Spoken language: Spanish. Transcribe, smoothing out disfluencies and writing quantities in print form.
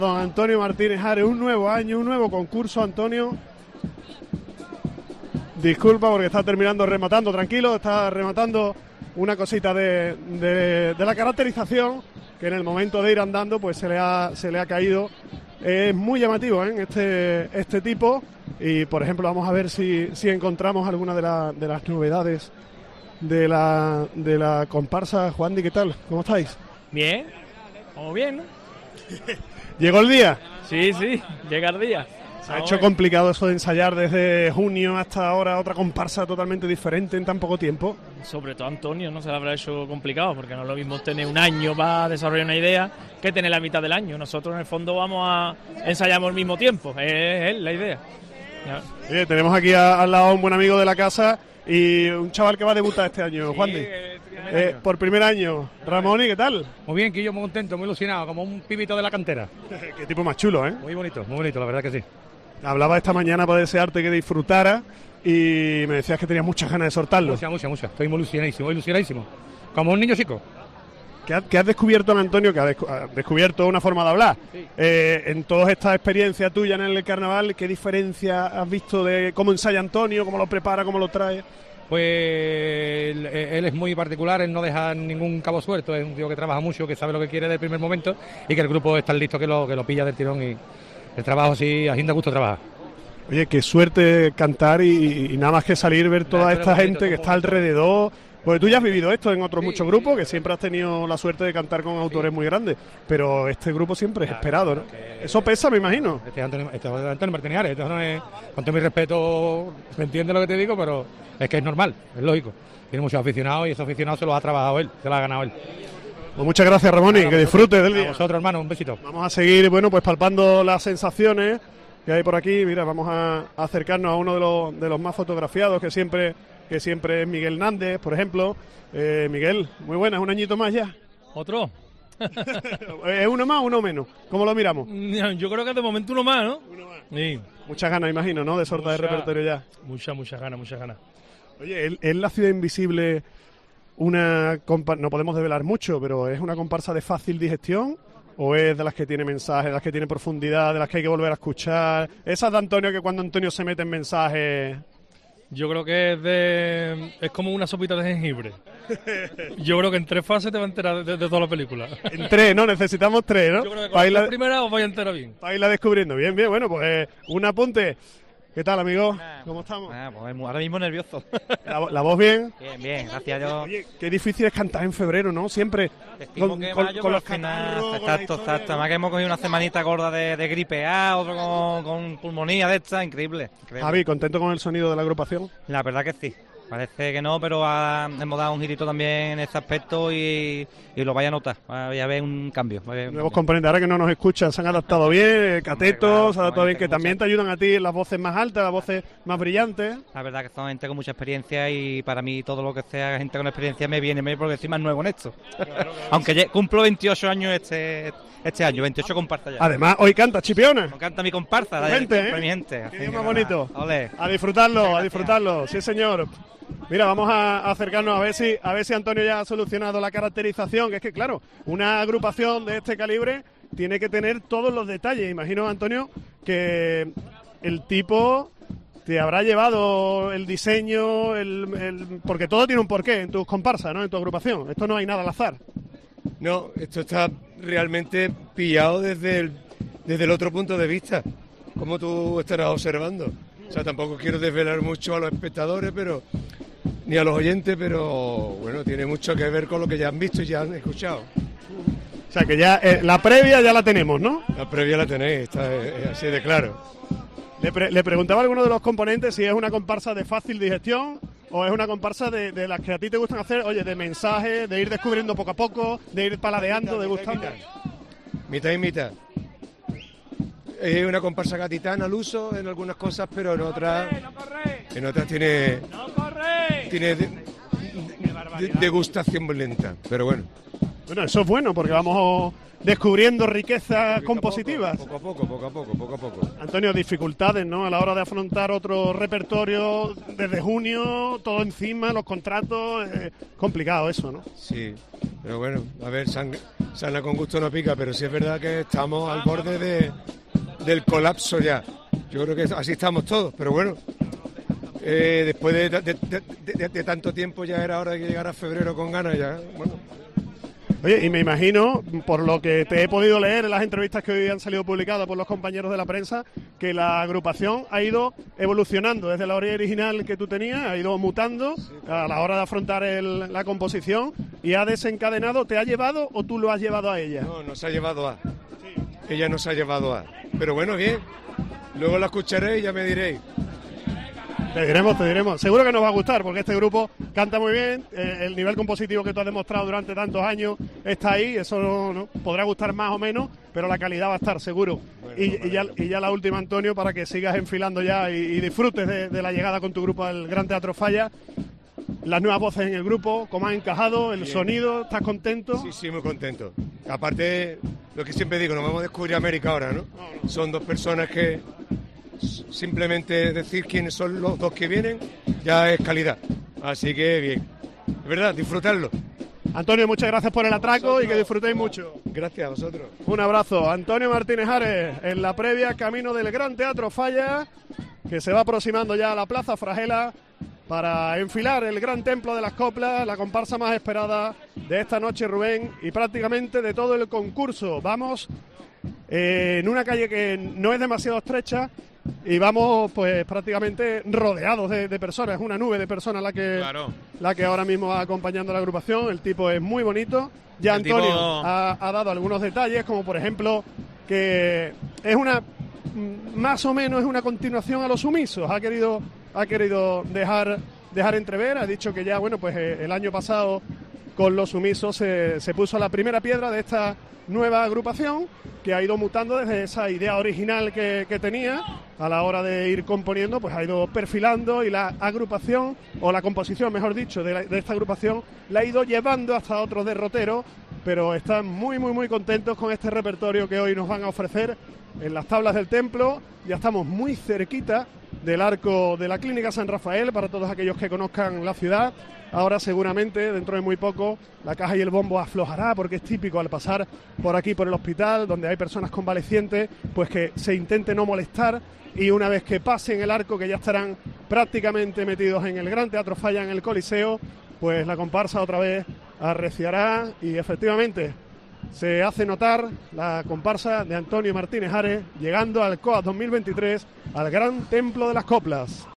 Don Antonio Martínez Ares, un nuevo año, un nuevo concurso, Antonio. Disculpa porque está terminando rematando, tranquilo, está rematando una cosita de la caracterización que en el momento de ir andando pues se le ha caído. Es muy llamativo, este tipo, y por ejemplo vamos a ver si encontramos alguna de las novedades de la comparsa. Juandi, ¿qué tal? ¿Cómo estáis? Bien, vamos bien, ¿no? ¿Llegó el día? Sí, llega el día. Se ha hecho complicado eso de ensayar desde junio hasta ahora otra comparsa totalmente diferente en tan poco tiempo. Sobre todo Antonio, no se le habrá hecho complicado, porque no es lo mismo tener un año para desarrollar una idea que tener la mitad del año. Nosotros en el fondo vamos a ensayar al mismo tiempo, es la idea. Oye, tenemos aquí al lado a un buen amigo de la casa y un chaval que va a debutar este año, Juandi. Por primer año. Ramón, ¿y qué tal? Muy bien, Quillo, muy contento, muy ilusionado, como un pibito de la cantera. Qué tipo más chulo, ¿eh? Muy bonito, la verdad que sí. Hablaba esta mañana para desearte que disfrutara y me decías que tenías muchas ganas de soltarlo. Mucha. Estoy muy ilusionadísimo. Como un niño chico. ¿Qué has descubierto en Antonio? Que has descubierto una forma de hablar. Sí. En todas estas experiencias tuyas en el carnaval, ¿qué diferencia has visto de cómo ensaya Antonio, cómo lo prepara, cómo lo trae? Pues él es muy particular, él no deja ningún cabo suelto, es un tío que trabaja mucho, que sabe lo que quiere del primer momento y que el grupo está listo, que lo pilla del tirón y el trabajo así, a da gusto trabajar. Oye, qué suerte cantar y nada más que salir, ver toda esta gente que está alrededor. Porque tú ya has vivido esto en otros muchos grupos, que siempre has tenido la suerte de cantar con autores muy grandes, pero este grupo siempre es esperado, ¿no? Eso pesa, me imagino. Este es Antonio Martínez Ares, esto no es, con todo mi respeto, me entiende lo que te digo, pero es que es normal, es lógico. Tiene muchos aficionados y esos aficionados se los ha trabajado él, se los ha ganado él. Pues muchas gracias, Ramón, y que disfrutes del día. A vosotros, hermano, un besito. Vamos a seguir, pues palpando las sensaciones que hay por aquí. Mira, vamos a acercarnos a uno de los más fotografiados, que siempre es Miguel Nández, por ejemplo. Miguel, muy buena, es un añito más ya. ¿Otro? ¿Es uno más o uno menos? ¿Cómo lo miramos? Yo creo que de momento uno más, ¿no? Uno más. Sí. Muchas ganas, imagino, ¿no? De soltar el repertorio ya. Muchas ganas. Oye, ¿es La Ciudad Invisible no podemos develar mucho, pero es una comparsa de fácil digestión? ¿O es de las que tiene mensajes, de las que tiene profundidad, de las que hay que volver a escuchar? Esas de Antonio, que cuando Antonio se mete en mensajes... Yo creo que es como una sopita de jengibre. Yo creo que en 3 fases te va a enterar de toda la película. En 3, ¿no? Necesitamos 3, ¿no? Yo creo que con la primera os vais a enterar bien. Para irla descubriendo. Bien, bueno, pues un apunte. ¿Qué tal, amigo? ¿Cómo estamos? Pues ahora mismo nervioso. ¿La voz bien? Bien, gracias a Dios. Oye, qué difícil es cantar en febrero, ¿no? Siempre con los catarros. Exacto. Además que hemos cogido una semanita gorda de gripe A, otro con pulmonía de esta, increíble. Javi, ¿contento con el sonido de la agrupación? La verdad que sí. Parece que no, pero hemos dado un girito también en este aspecto y lo vaya a notar. Vaya a ver un cambio. Nuevos componentes, ahora que no nos escuchan, se han adaptado bien, catetos, se han adaptado bien, que también te ayudan a ti las voces más altas, las voces más brillantes. La verdad que son gente con mucha experiencia y para mí todo lo que sea gente con experiencia me viene porque soy más nuevo en esto. Claro. Aunque cumplo 28 años este año, 28 comparsas ya. Además, hoy canta Chipiona. Canta mi comparsa, mi gente. Qué más bonito. Olé. A disfrutarlo, sí señor. Mira, vamos a acercarnos a ver si Antonio ya ha solucionado la caracterización, que es que claro, una agrupación de este calibre tiene que tener todos los detalles. Imagino, Antonio, que el tipo te habrá llevado el diseño, porque todo tiene un porqué en tus comparsas, ¿no? En tu agrupación. Esto no hay nada al azar. No, esto está realmente pillado desde el otro punto de vista, como tú estarás observando. O sea, tampoco quiero desvelar mucho a los espectadores, ni a los oyentes, pero bueno, tiene mucho que ver con lo que ya han visto y ya han escuchado. O sea, que ya la previa ya la tenemos, ¿no? La previa la tenéis, es así de claro. Le preguntaba a alguno de los componentes si es una comparsa de fácil digestión o es una comparsa de las que a ti te gustan hacer, oye, de mensajes, de ir descubriendo poco a poco, de ir paladeando, degustando. Mitad y mitad. Es una comparsa gaditana al uso en algunas cosas, pero en otras tiene degustación muy lenta. Pero bueno. Bueno, eso es bueno porque vamos descubriendo riquezas compositivas. Poco a poco. Antonio, dificultades, ¿no? A la hora de afrontar otro repertorio desde junio, todo encima, los contratos, complicado eso, ¿no? Sí, pero bueno, a ver, sana con gusto no pica, pero sí es verdad que estamos al borde del colapso ya. Yo creo que así estamos todos, pero bueno, después de tanto tiempo ya era hora de que llegara febrero con ganas ya, bueno. Oye, y me imagino, por lo que te he podido leer en las entrevistas que hoy han salido publicadas por los compañeros de la prensa, que la agrupación ha ido evolucionando desde la original que tú tenías, ha ido mutando a la hora de afrontar la composición y ha desencadenado. ¿Te ha llevado o tú lo has llevado a ella? No, nos ha llevado a. Ella nos ha llevado a. Pero bueno, bien. Luego la escucharé y ya me diréis. Te diremos. Seguro que nos va a gustar porque este grupo canta muy bien. El nivel compositivo que tú has demostrado durante tantos años está ahí. Eso no podrá gustar más o menos, pero la calidad va a estar seguro. Bueno, y ya la última, Antonio, para que sigas enfilando ya y disfrutes de la llegada con tu grupo al Gran Teatro Falla. Las nuevas voces en el grupo, cómo han encajado, el sonido, ¿estás contento? Sí, muy contento. Aparte, lo que siempre digo, nos vamos a descubrir América ahora, ¿no? Son dos personas que simplemente decir quiénes son los dos que vienen ya es calidad. Así que bien. Es verdad, disfrutarlo. Antonio, muchas gracias por el atraco y que disfrutéis mucho. Gracias a vosotros. Un abrazo. Antonio Martínez Ares en la previa camino del Gran Teatro Falla, que se va aproximando ya a la Plaza Fragela para enfilar el gran templo de las coplas, la comparsa más esperada de esta noche, Rubén, y prácticamente de todo el concurso. Vamos en una calle que no es demasiado estrecha y vamos pues prácticamente rodeados de personas, es una nube de personas la que ahora mismo va acompañando a la agrupación. El tipo es muy bonito. Ya el Antonio tipo... ha dado algunos detalles, como por ejemplo que es una más o menos es una continuación a Los Sumisos. Ha querido dejar entrever, ha dicho que ya, bueno, pues el año pasado con Los Sumisos se puso la primera piedra de esta nueva agrupación, que ha ido mutando desde esa idea original que tenía. A la hora de ir componiendo, pues ha ido perfilando, y la agrupación, o la composición, mejor dicho, de esta agrupación, la ha ido llevando hasta otros derroteros, pero están muy, muy, muy contentos con este repertorio que hoy nos van a ofrecer en las tablas del templo. Ya estamos muy cerquita del arco de la Clínica San Rafael, para todos aquellos que conozcan la ciudad. Ahora seguramente, dentro de muy poco, la caja y el bombo aflojará, porque es típico al pasar por aquí, por el hospital, donde hay personas convalecientes, pues que se intente no molestar, y una vez que pasen el arco, que ya estarán prácticamente metidos en el Gran Teatro Falla, en el Coliseo, pues la comparsa otra vez arreciará, y efectivamente se hace notar la comparsa de Antonio Martínez Ares llegando al COAS 2023, al Gran Templo de las Coplas.